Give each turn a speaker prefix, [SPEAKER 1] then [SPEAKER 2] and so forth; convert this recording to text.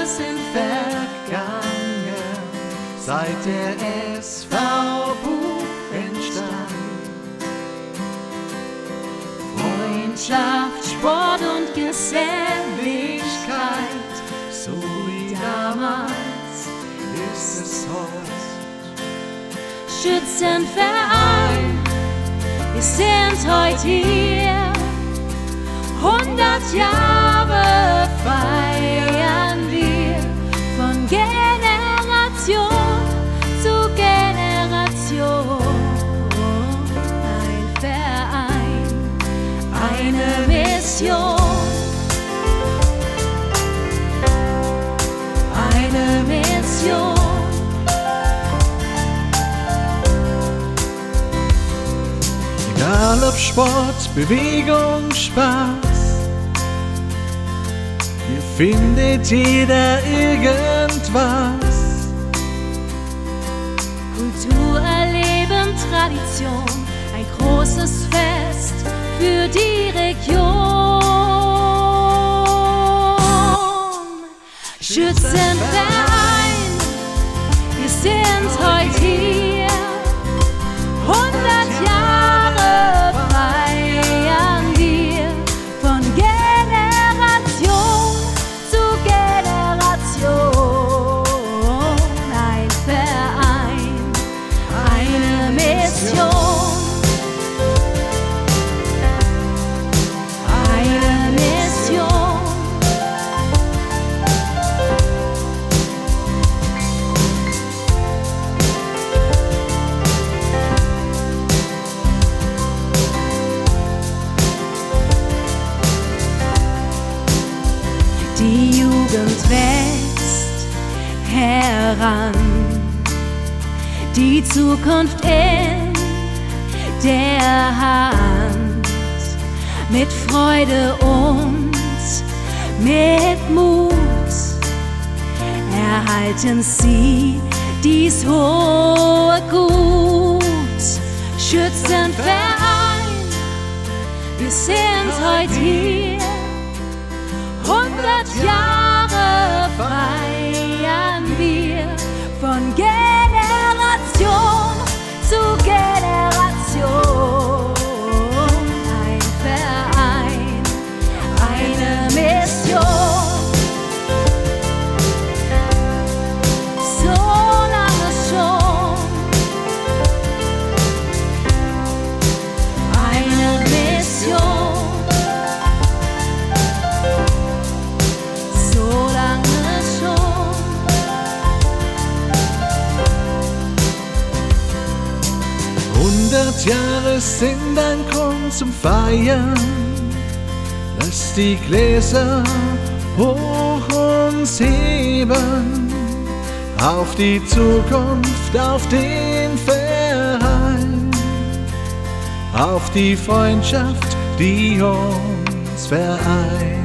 [SPEAKER 1] Jahre sind vergangen, seit der SV-Buch entstand. Freundschaft, Sport und Geselligkeit, so wie damals ist es heute.
[SPEAKER 2] Schützenverein, wir sind heute hier, 100 Jahre feiern wir, von Generation zu Generation. Ein Verein, eine Mission, eine Mission.
[SPEAKER 1] Egal ob Sport, Bewegung, Spaß, hier findet jeder irgendwas.
[SPEAKER 2] Kultur erleben, Tradition, ein großes Fest für die Region. Schützenverein, wir sind heute hier, 100 Jahre feiern wir, von Generation zu Generation. Ein Verein, eine Mission, eine Mission. Die Jugend wächst heran, die Zukunft in der Hand. Mit Freude und mit Mut erhalten sie dies hohe Gut. Schützenverein, wir sind heute hier, 100 Jahre feiern wir, von Generation zu Generation. Ein Verein, eine Mission, so lange schon. Eine Mission, so lange schon.
[SPEAKER 1] Jahre sind ein Grund zum Feiern. Lass die Gläser hoch uns heben, auf die Zukunft, auf den Verein, auf die Freundschaft, die uns vereint.